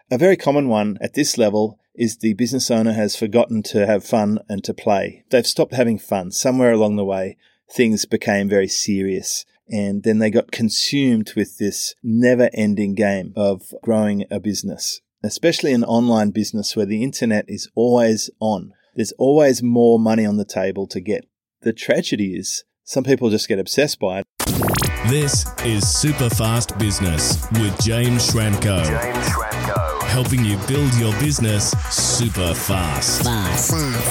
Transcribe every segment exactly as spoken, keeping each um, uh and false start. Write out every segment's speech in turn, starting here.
A very common one at this level is the business owner has forgotten to have fun and to play. They've stopped having fun. Somewhere along the way, things became very serious. And then they got consumed with this never-ending game of growing a business, especially an online business where the internet is always on. There's always more money on the table to get. The tragedy is some people just get obsessed by it. This is Super Fast Business with James Schramko. James Schramko. Helping you build your business super fast. Fast.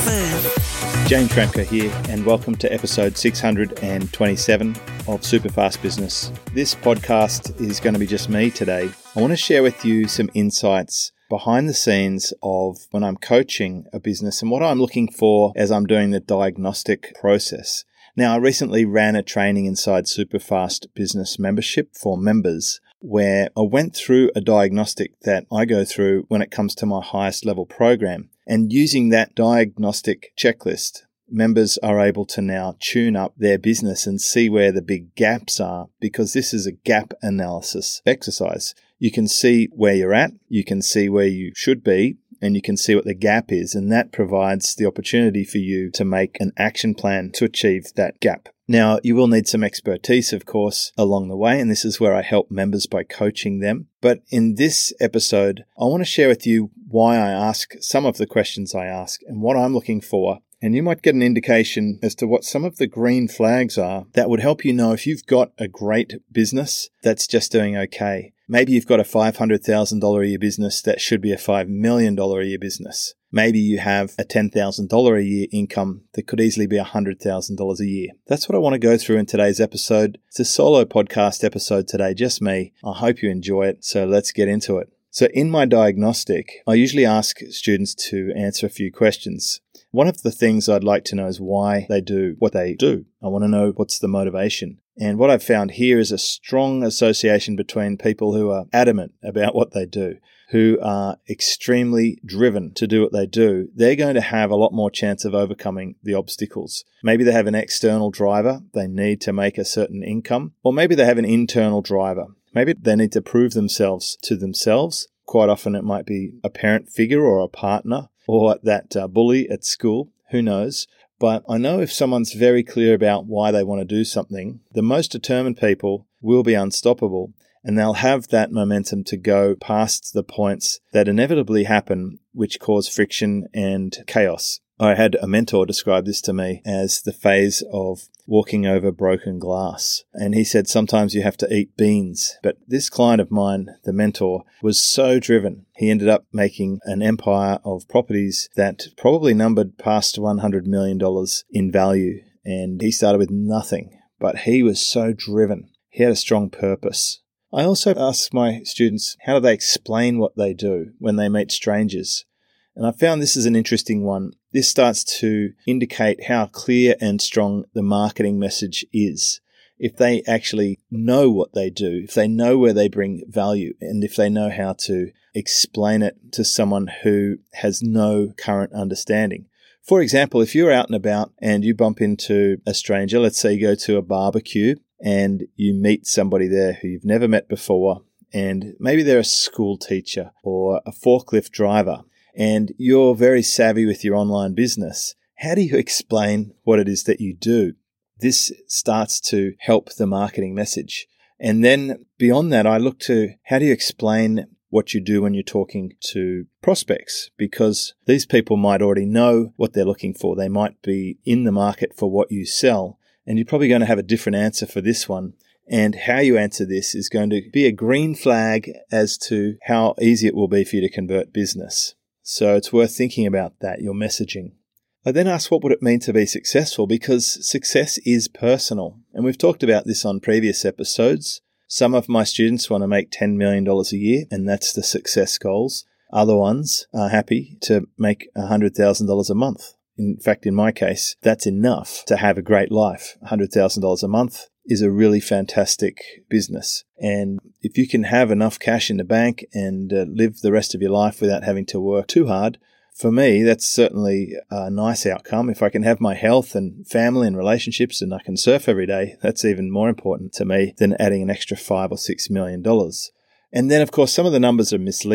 James Schramko here, and welcome to episode six hundred twenty-seven of Super Fast Business. This podcast is going to be just me today. I want to share with you some insights behind the scenes of when I'm coaching a business and what I'm looking for as I'm doing the diagnostic process. Now, I recently ran a training inside Super Fast Business membership for members where I went through a diagnostic that I go through when it comes to my highest level program. And using that diagnostic checklist, members are able to now tune up their business and see where the big gaps are, because this is a gap analysis exercise. You can see where you're at, you can see where you should be, and you can see what the gap is, and that provides the opportunity for you to make an action plan to achieve that gap. Now, you will need some expertise, of course, along the way, and this is where I help members by coaching them. But in this episode, I want to share with you why I ask some of the questions I ask and what I'm looking for. And you might get an indication as to what some of the green flags are that would help you know if you've got a great business that's just doing okay. Maybe you've got a five hundred thousand dollars a year business that should be a five million dollars a year business. Maybe you have a ten thousand dollars a year income that could easily be one hundred thousand dollars a year. That's what I want to go through in today's episode. It's a solo podcast episode today, just me. I hope you enjoy it, so let's get into it. So in my diagnostic, I usually ask students to answer a few questions. One of the things I'd like to know is why they do what they do. I want to know what's the motivation. And what I've found here is a strong association between people who are adamant about what they do, who are extremely driven to do what they do. They're going to have a lot more chance of overcoming the obstacles. Maybe they have an external driver. They need to make a certain income. Or maybe they have an internal driver. Maybe they need to prove themselves to themselves. Quite often it might be a parent figure or a partner or that uh, bully at school. Who knows? But I know if someone's very clear about why they want to do something, the most determined people will be unstoppable, and they'll have that momentum to go past the points that inevitably happen, which cause friction and chaos. I had a mentor describe this to me as the phase of walking over broken glass. And he said sometimes you have to eat beans. But this client of mine, the mentor, was so driven. He ended up making an empire of properties that probably numbered past one hundred million dollars in value. And he started with nothing. But he was so driven. He had a strong purpose. I also ask my students, how do they explain what they do when they meet strangers? And I found this is an interesting one. This starts to indicate how clear and strong the marketing message is. If they actually know what they do, if they know where they bring value, and if they know how to explain it to someone who has no current understanding. For example, if you're out and about and you bump into a stranger, let's say you go to a barbecue and you meet somebody there who you've never met before, and maybe they're a school teacher or a forklift driver, and you're very savvy with your online business. How do you explain what it is that you do? This starts to help the marketing message. And then beyond that, I look to how do you explain what you do when you're talking to prospects? Because these people might already know what they're looking for. They might be in the market for what you sell. And you're probably going to have a different answer for this one. And how you answer this is going to be a green flag as to how easy it will be for you to convert business. So it's worth thinking about that, your messaging. I then asked what would it mean to be successful, because success is personal. And we've talked about this on previous episodes. Some of my students want to make ten million dollars a year, and that's the success goals. Other ones are happy to make one hundred thousand dollars a month. In fact, in my case, that's enough to have a great life. one hundred thousand dollars a month is a really fantastic business. And if you can have enough cash in the bank and uh, live the rest of your life without having to work too hard, for me, that's certainly a nice outcome. If I can have my health and family and relationships and I can surf every day, that's even more important to me than adding an extra five or six million dollars. And then, of course, some of the numbers are misleading.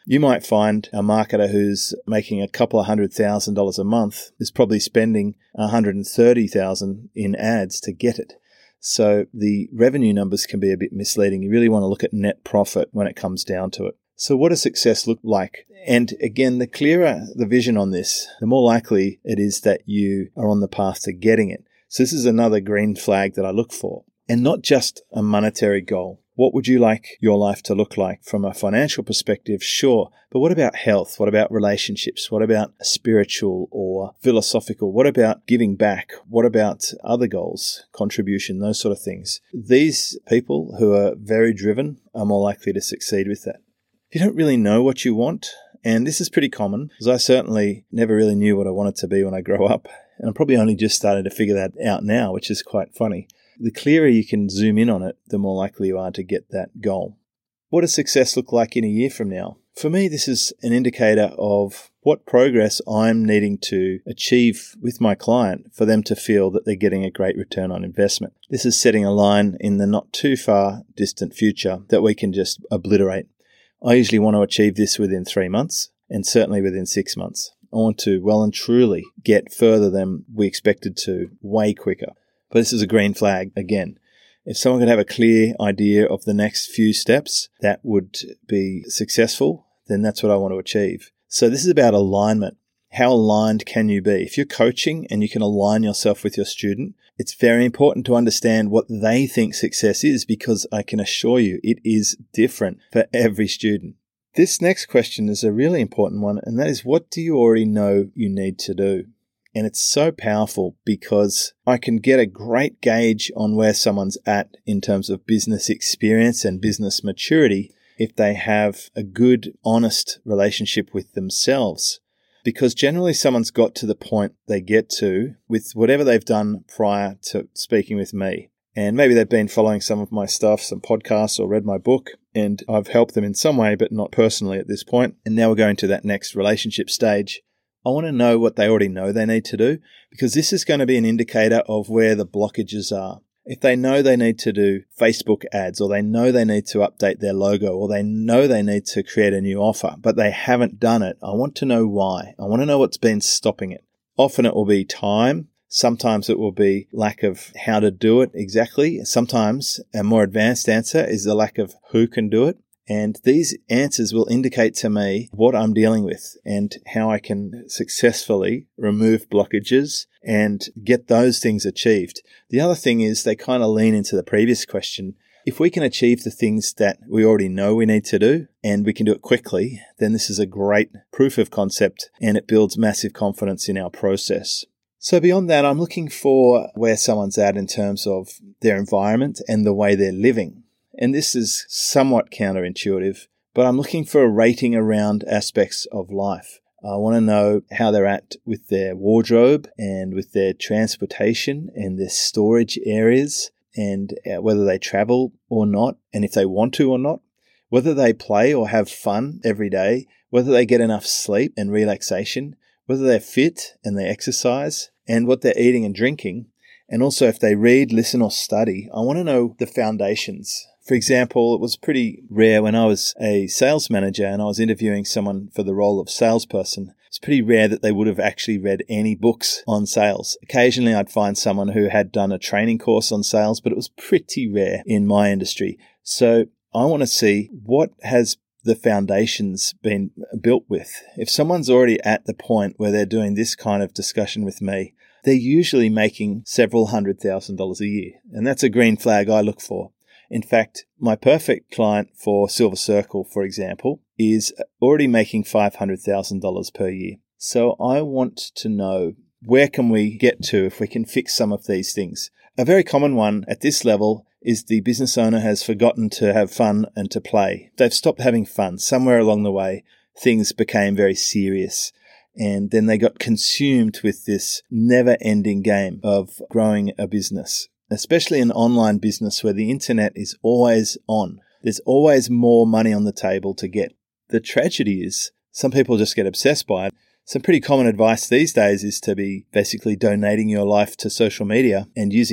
You might find a marketer who's making a couple of hundred thousand dollars a month is probably spending one hundred thirty thousand dollars in ads to get it. So the revenue numbers can be a bit misleading. You really want to look at net profit when it comes down to it. So what does success look like? And again, the clearer the vision on this, the more likely it is that you are on the path to getting it. So this is another green flag that I look for. And not just a monetary goal. What would you like your life to look like from a financial perspective? Sure. But what about health? What about relationships? What about spiritual or philosophical? What about giving back? What about other goals, contribution, those sort of things? These people who are very driven are more likely to succeed with that. If you don't really know what you want, and this is pretty common, because I certainly never really knew what I wanted to be when I grow up, and I'm probably only just starting to figure that out now, which is quite funny. The clearer you can zoom in on it, the more likely you are to get that goal. What does success look like in a year from now? For me, this is an indicator of what progress I'm needing to achieve with my client for them to feel that they're getting a great return on investment. This is setting a line in the not too far distant future that we can just obliterate. I usually want to achieve this within three months and certainly within six months. I want to well and truly get further than we expected to, way quicker. But this is a green flag again. If someone could have a clear idea of the next few steps that would be successful, then that's what I want to achieve. So this is about alignment. How aligned can you be? If you're coaching and you can align yourself with your student, it's very important to understand what they think success is, because I can assure you it is different for every student. This next question is a really important one, and that is, what do you already know you need to do? And it's so powerful because I can get a great gauge on where someone's at in terms of business experience and business maturity if they have a good, honest relationship with themselves. Because generally someone's got to the point they get to with whatever they've done prior to speaking with me. And maybe they've been following some of my stuff, some podcasts, or read my book, and I've helped them in some way, but not personally at this point. And now we're going to that next relationship stage. I want to know what they already know they need to do, because this is going to be an indicator of where the blockages are. If they know they need to do Facebook ads, or they know they need to update their logo, or they know they need to create a new offer, but they haven't done it, I want to know why. I want to know what's been stopping it. Often it will be time. Sometimes it will be lack of how to do it exactly. Sometimes a more advanced answer is the lack of who can do it. And these answers will indicate to me what I'm dealing with and how I can successfully remove blockages and get those things achieved. The other thing is they kind of lean into the previous question. If we can achieve the things that we already know we need to do and we can do it quickly, then this is a great proof of concept and it builds massive confidence in our process. So beyond that, I'm looking for where someone's at in terms of their environment and the way they're living. And this is somewhat counterintuitive, but I'm looking for a rating around aspects of life. I want to know how they're at with their wardrobe and with their transportation and their storage areas, and whether they travel or not, and if they want to or not, whether they play or have fun every day, whether they get enough sleep and relaxation, whether they're fit and they exercise, and what they're eating and drinking. And also if they read, listen, or study. I want to know the foundations. For example, it was pretty rare when I was a sales manager and I was interviewing someone for the role of salesperson. It's pretty rare that they would have actually read any books on sales. Occasionally I'd find someone who had done a training course on sales, but it was pretty rare in my industry. So I want to see what has the foundations been built with. If someone's already at the point where they're doing this kind of discussion with me, they're usually making several hundred thousand dollars a year. And that's a green flag I look for. In fact, my perfect client for Silver Circle, for example, is already making five hundred thousand dollars per year. So I want to know, where can we get to if we can fix some of these things? A very common one at this level is the business owner has forgotten to have fun and to play. They've stopped having fun. Somewhere along the way, things became very serious. And then they got consumed with this never-ending game of growing a business, especially an online business where the internet is always on. There's always more money on the table to get. The tragedy is some people just get obsessed by it. Some pretty common advice these days is to be basically donating your life to social media and using that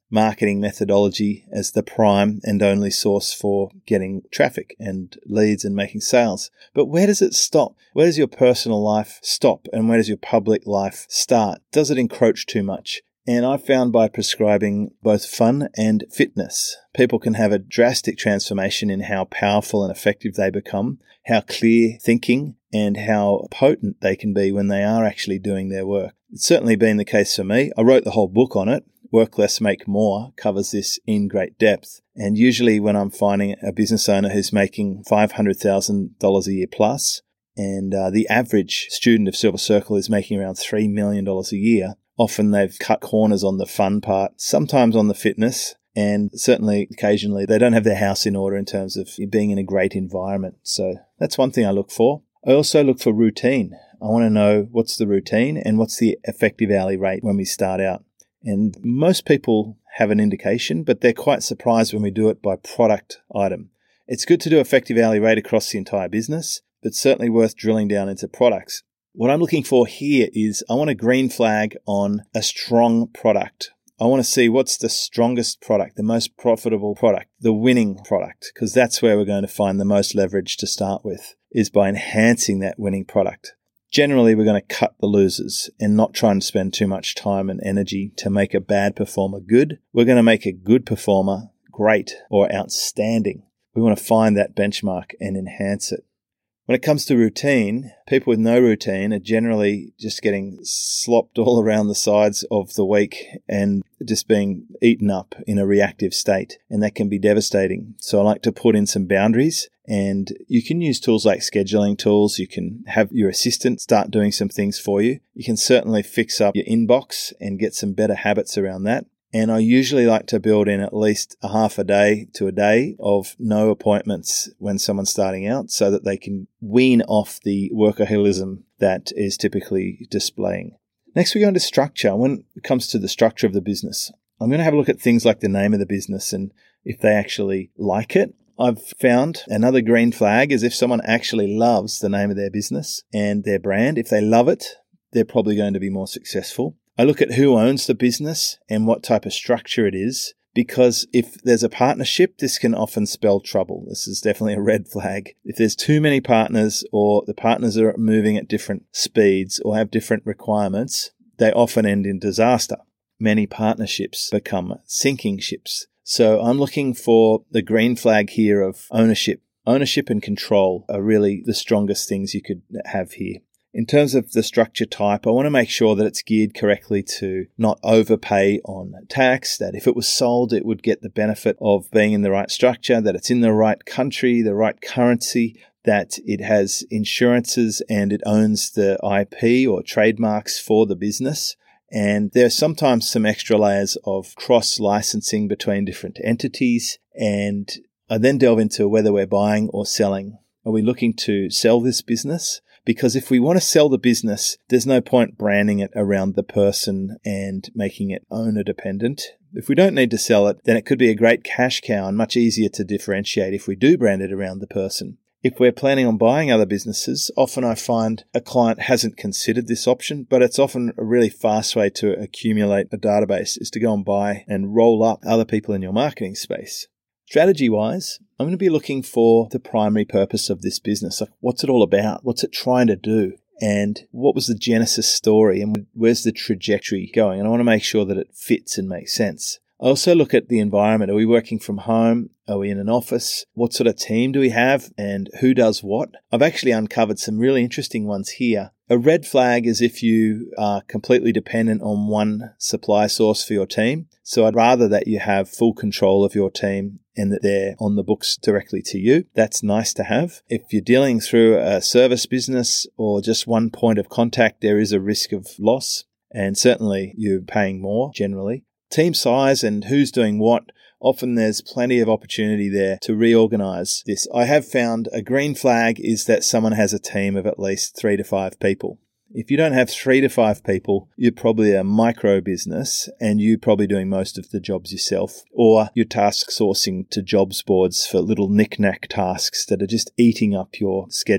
marketing methodology as the prime and only source for getting traffic and leads and making sales. But where does it stop? Where does your personal life stop and where does your public life start? Does it encroach too much? And I found by prescribing both fun and fitness, people can have a drastic transformation in how powerful and effective they become, how clear thinking, and how potent they can be when they are actually doing their work. It's certainly been the case for me. I wrote the whole book on it. Work Less, Make More covers this in great depth. And usually when I'm finding a business owner who's making five hundred thousand dollars a year plus, and uh, the average student of Silver Circle is making around three million dollars a year, often they've cut corners on the fun part, sometimes on the fitness, and certainly occasionally they don't have their house in order in terms of being in a great environment. So that's one thing I look for. I also look for routine. I want to know what's the routine and what's the effective hourly rate when we start out. And most people have an indication, but they're quite surprised when we do it by product item. It's good to do effective hourly rate across the entire business, but certainly worth drilling down into products. What I'm looking for here is I want a green flag on a strong product. I want to see what's the strongest product, the most profitable product, the winning product, because that's where we're going to find the most leverage to start with, is by enhancing that winning product. Generally, we're going to cut the losers and not try and spend too much time and energy to make a bad performer good. We're going to make a good performer great or outstanding. We want to find that benchmark and enhance it. When it comes to routine, people with no routine are generally just getting slopped all around the sides of the week and just being eaten up in a reactive state, and that can be devastating. So I like to put in some boundaries, and you can use tools like scheduling tools. You can have your assistant start doing some things for you. You can certainly fix up your inbox and get some better habits around that. And I usually like to build in at least a half a day to a day of no appointments when someone's starting out so that they can wean off the workaholism that is typically displaying. Next, we go into structure. When it comes to the structure of the business, I'm going to have a look at things like the name of the business and if they actually like it. I've found another green flag is if someone actually loves the name of their business and their brand. If they love it, they're probably going to be more successful. I look at who owns the business and what type of structure it is, because if there's a partnership, this can often spell trouble. This is definitely a red flag. If there's too many partners or the partners are moving at different speeds or have different requirements, they often end in disaster. Many partnerships become sinking ships. So I'm looking for the green flag here of ownership. Ownership and control are really the strongest things you could have here. In terms of the structure type, I want to make sure that it's geared correctly to not overpay on tax, that if it was sold, it would get the benefit of being in the right structure, that it's in the right country, the right currency, that it has insurances and it owns the I P or trademarks for the business. And there's sometimes some extra layers of cross-licensing between different entities. And I then delve into whether we're buying or selling. Are we looking to sell this business? Because if we want to sell the business, there's no point branding it around the person and making it owner dependent. If we don't need to sell it, then it could be a great cash cow and much easier to differentiate if we do brand it around the person. If we're planning on buying other businesses, often I find a client hasn't considered this option, but it's often a really fast way to accumulate a database is to go and buy and roll up other people in your marketing space. Strategy-wise, I'm going to be looking for the primary purpose of this business. Like, what's it all about? What's it trying to do? And what was the genesis story? And where's the trajectory going? And I want to make sure that it fits and makes sense. I also look at the environment. Are we working from home? Are we in an office? What sort of team do we have? And who does what? I've actually uncovered some really interesting ones here. A red flag is if you are completely dependent on one supply source for your team. So I'd rather that you have full control of your team and that they're on the books directly to you. That's nice to have. If you're dealing through a service business or just one point of contact, there is a risk of loss. And certainly you're paying more generally. Team size and who's doing what, often there's plenty of opportunity there to reorganize this. I have found a green flag is that someone has a team of at least three to five people. If you don't have three to five people, you're probably a micro business and you're probably doing most of the jobs yourself, or you're task sourcing to jobs boards for little knick-knack tasks that are just eating up your schedule.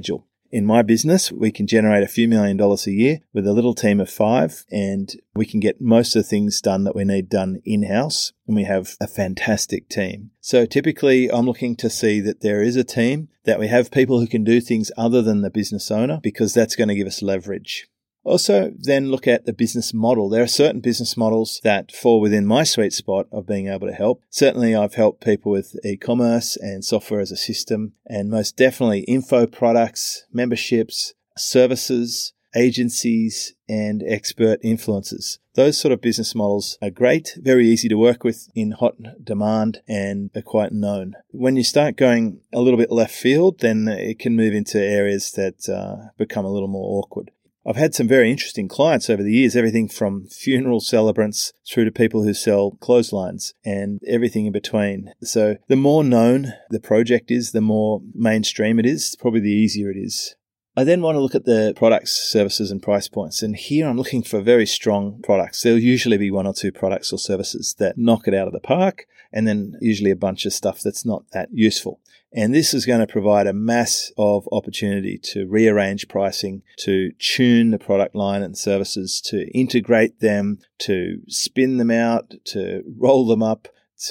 In my business, we can generate a few million dollars a year with a little team of five, and we can get most of the things done that we need done in-house, and we have a fantastic team. So typically, I'm looking to see that there is a team, that we have people who can do things other than the business owner, because that's going to give us leverage. Also, then look at the business model. There are certain business models that fall within my sweet spot of being able to help. Certainly, I've helped people with e-commerce and software as a system, and most definitely info products, memberships, services, agencies, and expert influencers. Those sort of business models are great, very easy to work with, in hot demand, and are quite known. When you start going a little bit left field, then it can move into areas that uh, become a little more awkward. I've had some very interesting clients over the years, everything from funeral celebrants through to people who sell clotheslines and everything in between. So the more known the project is, the more mainstream it is, probably the easier it is. I then want to look at the products, services, and price points. And here I'm looking for very strong products. There'll usually be one or two products or services that knock it out of the park, and then usually a bunch of stuff that's not that useful. And this is going to provide a mass of opportunity to rearrange pricing, to tune the product line and services, to integrate them, to spin them out, to roll them up,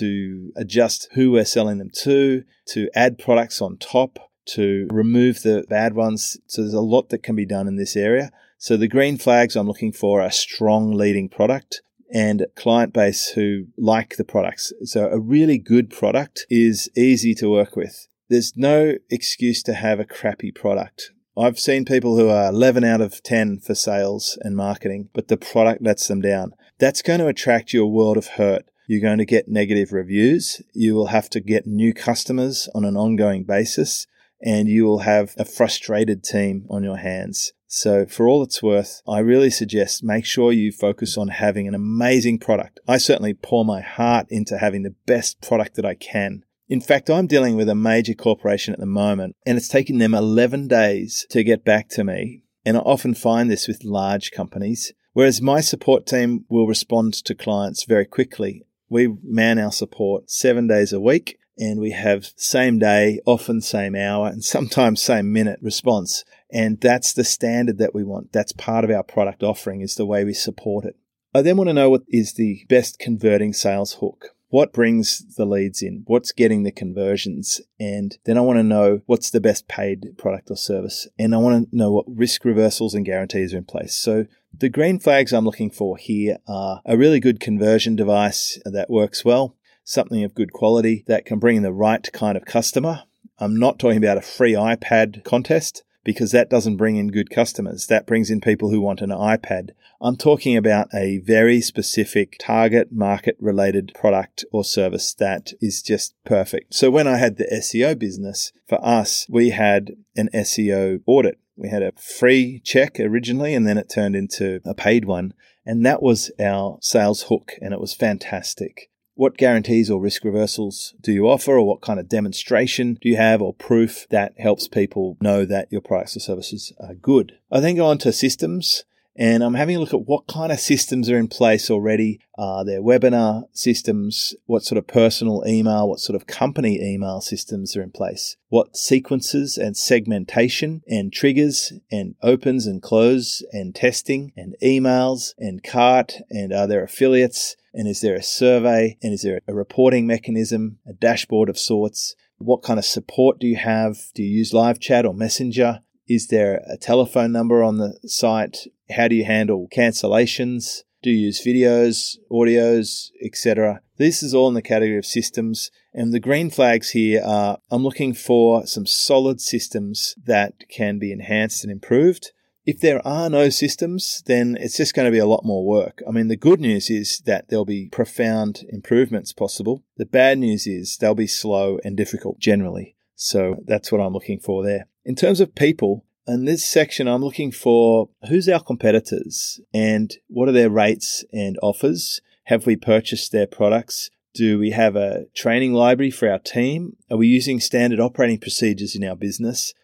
to adjust who we're selling them to, to add products on top, to remove the bad ones. So there's a lot that can be done in this area. So the green flags I'm looking for are strong leading product and client base who like the products. So a really good product is easy to work with. There's no excuse to have a crappy product. I've seen people who are eleven out of ten for sales and marketing, but the product lets them down. That's going to attract you a world of hurt. You're going to get negative reviews. You will have to get new customers on an ongoing basis, and you will have a frustrated team on your hands. So for all it's worth, I really suggest make sure you focus on having an amazing product. I certainly pour my heart into having the best product that I can. In fact, I'm dealing with a major corporation at the moment, and it's taken them eleven days to get back to me. And I often find this with large companies, whereas my support team will respond to clients very quickly. We man our support seven days a week, and we have same day, often same hour, and sometimes same minute response. And that's the standard that we want. That's part of our product offering, is the way we support it. I then want to know what is the best converting sales hook. What brings the leads in? What's getting the conversions? And then I want to know what's the best paid product or service. And I want to know what risk reversals and guarantees are in place. So the green flags I'm looking for here are a really good conversion device that works well, something of good quality that can bring in the right kind of customer. I'm not talking about a free iPad contest, because that doesn't bring in good customers. That brings in people who want an iPad. I'm talking about a very specific target market related product or service that is just perfect. So when I had the S E O business, for us, we had an S E O audit. We had a free check originally, and then it turned into a paid one. And that was our sales hook, and it was fantastic. What guarantees or risk reversals do you offer, or what kind of demonstration do you have or proof that helps people know that your products or services are good? I then go on to systems, and I'm having a look at what kind of systems are in place already. Are there webinar systems? What sort of personal email, what sort of company email systems are in place? What sequences and segmentation and triggers and opens and close and testing and emails and cart, and are there affiliates? And is there a survey? And is there a reporting mechanism, a dashboard of sorts? What kind of support do you have? Do you use live chat or messenger? Is there a telephone number on the site? How do you handle cancellations? Do you use videos, audios, et cetera? This is all in the category of systems. And the green flags here are, I'm looking for some solid systems that can be enhanced and improved. If there are no systems, then it's just going to be a lot more work. I mean, the good news is that there'll be profound improvements possible. The bad news is they'll be slow and difficult generally. So that's what I'm looking for there. In terms of people, in this section, I'm looking for who's our competitors and what are their rates and offers. Have we purchased their products? Do we have a training library for our team? Are we using standard operating procedures in our business?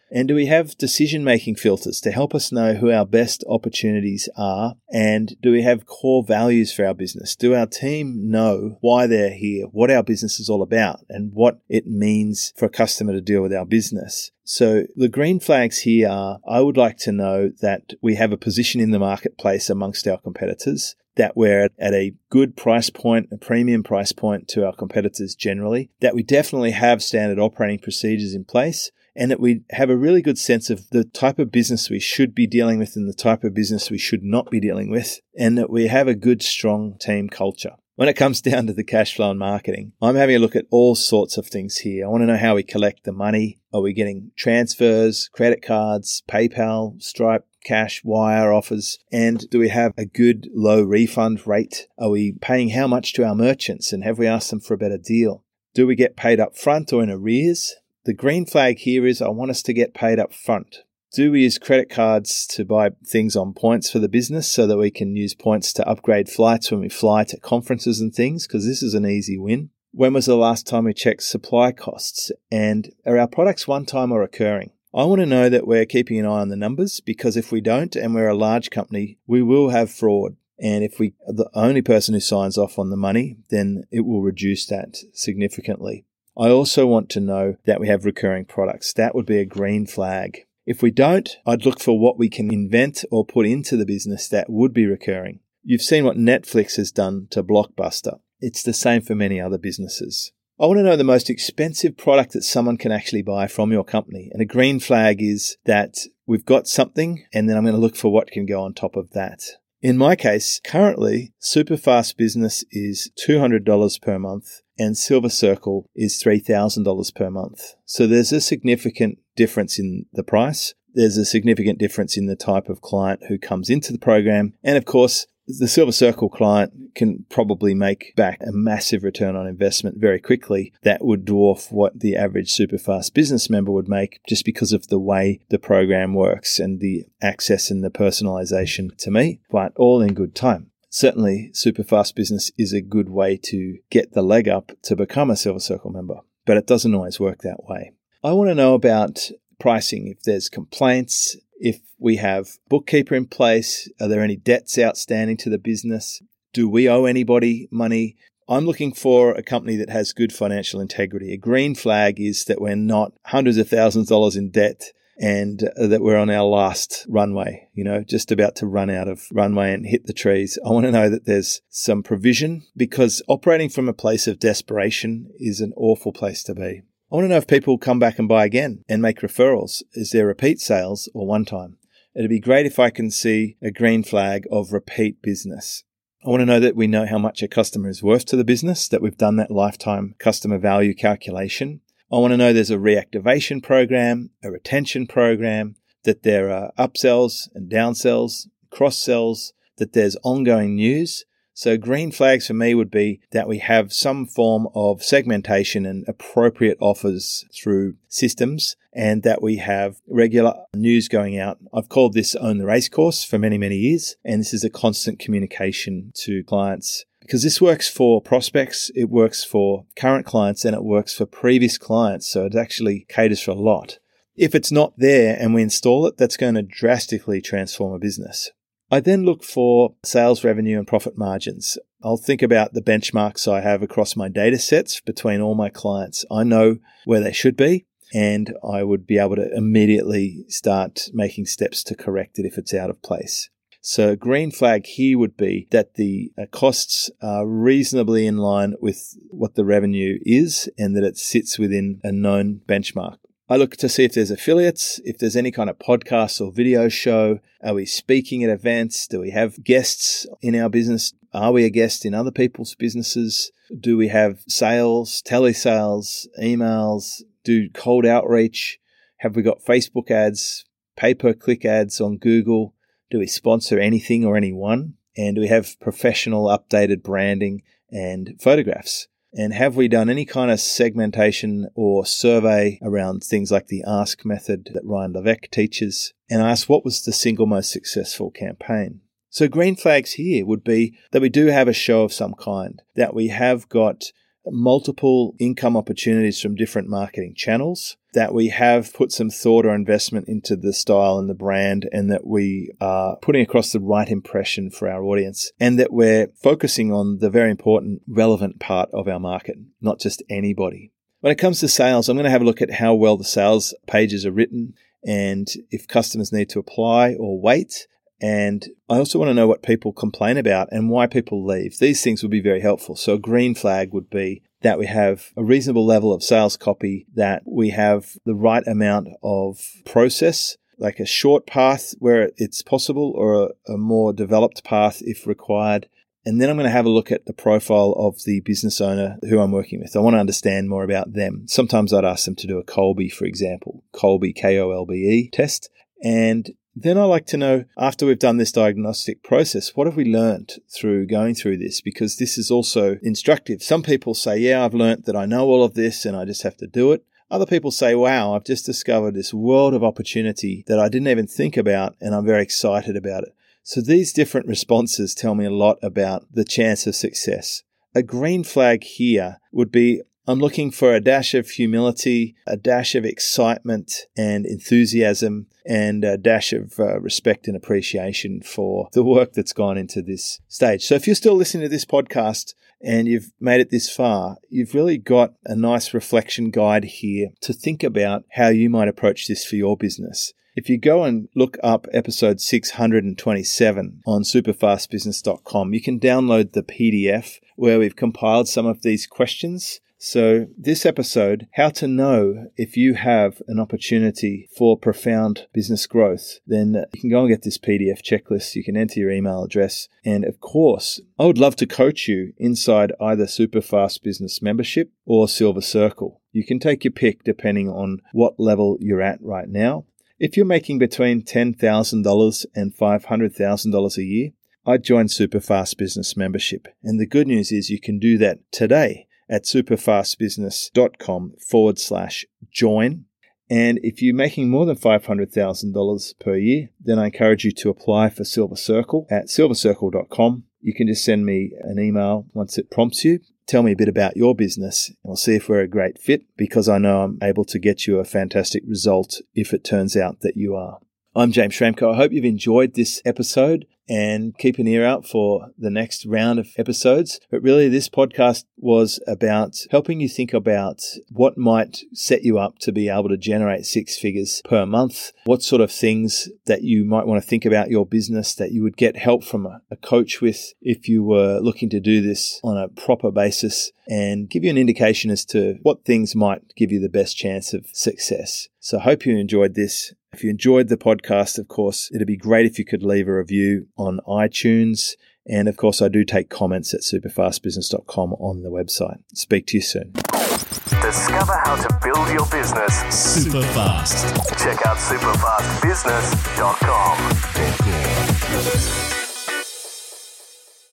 And do we have decision-making filters to help us know who our best opportunities are? And do we have core values for our business? Do our team know why they're here, what our business is all about, and what it means for a customer to deal with our business? So the green flags here are, I would like to know that we have a position in the marketplace amongst our competitors, that we're at a good price point, a premium price point to our competitors generally, that we definitely have standard operating procedures in place, and that we have a really good sense of the type of business we should be dealing with and the type of business we should not be dealing with, and that we have a good, strong team culture. When it comes down to the cash flow and marketing, I'm having a look at all sorts of things here. I want to know how we collect the money. Are we getting transfers, credit cards, PayPal, Stripe, cash, wire offers? And do we have a good low refund rate? Are we paying how much to our merchants? And have we asked them for a better deal? Do we get paid up front or in arrears? The green flag here is I want us to get paid up front. Do we use credit cards to buy things on points for the business so that we can use points to upgrade flights when we fly to conferences and things? Because this is an easy win. When was the last time we checked supply costs? And are our products one-time or recurring? I want to know that we're keeping an eye on the numbers, because if we don't and we're a large company, we will have fraud. And if we are the only person who signs off on the money, then it will reduce that significantly. I also want to know that we have recurring products. That would be a green flag. If we don't, I'd look for what we can invent or put into the business that would be recurring. You've seen what Netflix has done to Blockbuster. It's the same for many other businesses. I want to know the most expensive product that someone can actually buy from your company. And a green flag is that we've got something, and then I'm going to look for what can go on top of that. In my case, currently, Superfast Business is two hundred dollars per month and Silver Circle is three thousand dollars per month. So there's a significant difference in the price. There's a significant difference in the type of client who comes into the program. And of course, the Silver Circle client can probably make back a massive return on investment very quickly. That would dwarf what the average Superfast Business member would make, just because of the way the program works and the access and the personalization to me, but all in good time. Certainly, Superfast Business is a good way to get the leg up to become a Silver Circle member, but it doesn't always work that way. I want to know about pricing, if there's complaints, if we have bookkeeper in place, are there any debts outstanding to the business? Do we owe anybody money? I'm looking for a company that has good financial integrity. A green flag is that we're not hundreds of thousands of dollars in debt and that we're on our last runway, you know, just about to run out of runway and hit the trees. I want to know that there's some provision, because operating from a place of desperation is an awful place to be. I want to know if people come back and buy again and make referrals. Is there repeat sales or one time? It'd be great if I can see a green flag of repeat business. I want to know that we know how much a customer is worth to the business, that we've done that lifetime customer value calculation. I want to know there's a reactivation program, a retention program, that there are upsells and downsells, cross-sells, that there's ongoing news. So green flags for me would be that we have some form of segmentation and appropriate offers through systems, and that we have regular news going out. I've called this Own the Racecourse for many, many years, and this is a constant communication to clients, because this works for prospects, it works for current clients, and it works for previous clients. So it actually caters for a lot. If it's not there and we install it, that's going to drastically transform a business. I then look for sales revenue and profit margins. I'll think about the benchmarks I have across my data sets between all my clients. I know where they should be, and I would be able to immediately start making steps to correct it if it's out of place. So a green flag here would be that the costs are reasonably in line with what the revenue is, and that it sits within a known benchmark. I look to see if there's affiliates, if there's any kind of podcast or video show. Are we speaking at events? Do we have guests in our business? Are we a guest in other people's businesses? Do we have sales, telesales, emails? Do cold outreach? Have we got Facebook ads, pay-per-click ads on Google? Do we sponsor anything or anyone? And do we have professional updated branding and photographs? And have we done any kind of segmentation or survey around things like the ASK method that Ryan Levesque teaches? And I asked, what was the single most successful campaign? So green flags here would be that we do have a show of some kind, that we have got multiple income opportunities from different marketing channels, that we have put some thought or investment into the style and the brand, and that we are putting across the right impression for our audience, and that we're focusing on the very important, relevant part of our market, not just anybody. When it comes to sales, I'm going to have a look at how well the sales pages are written and if customers need to apply or wait. And I also want to know what people complain about and why people leave. These things would be very helpful. So a green flag would be that we have a reasonable level of sales copy, that we have the right amount of process, like a short path where it's possible, or a, a more developed path if required. And then I'm going to have a look at the profile of the business owner who I'm working with. I want to understand more about them. Sometimes I'd ask them to do a Kolbe, for example, Kolbe, K O L B E test. And then I like to know, after we've done this diagnostic process, what have we learned through going through this? Because this is also instructive. Some people say, yeah, I've learned that I know all of this and I just have to do it. Other people say, wow, I've just discovered this world of opportunity that I didn't even think about, and I'm very excited about it. So these different responses tell me a lot about the chance of success. A green flag here would be, I'm looking for a dash of humility, a dash of excitement and enthusiasm, and a dash of uh, respect and appreciation for the work that's gone into this stage. So if you're still listening to this podcast and you've made it this far, you've really got a nice reflection guide here to think about how you might approach this for your business. If you go and look up episode six hundred twenty-seven on superfast business dot com, you can download the P D F where we've compiled some of these questions. So this episode, how to know if you have an opportunity for profound business growth, then you can go and get this P D F checklist. You can enter your email address. And of course, I would love to coach you inside either Superfast Business Membership or Silver Circle. You can take your pick depending on what level you're at right now. If you're making between ten thousand dollars and five hundred thousand dollars a year, I'd join Superfast Business Membership. And the good news is you can do that today at superfastbusiness.com forward slash join. And if you're making more than five hundred thousand dollars per year, then I encourage you to apply for Silver Circle at silver circle dot com. You can just send me an email once it prompts you. Tell me a bit about your business, and we'll see if we're a great fit, because I know I'm able to get you a fantastic result if it turns out that you are. I'm James Schramko. I hope you've enjoyed this episode, and keep an ear out for the next round of episodes. But really, this podcast was about helping you think about what might set you up to be able to generate six figures per month, what sort of things that you might want to think about your business that you would get help from a, a coach with if you were looking to do this on a proper basis, and give you an indication as to what things might give you the best chance of success. So I hope you enjoyed this. If you enjoyed the podcast, of course, it'd be great if you could leave a review on iTunes. And of course, I do take comments at superfast business dot com on the website. Speak to you soon. Discover how to build your business super fast. Check out superfast business dot com.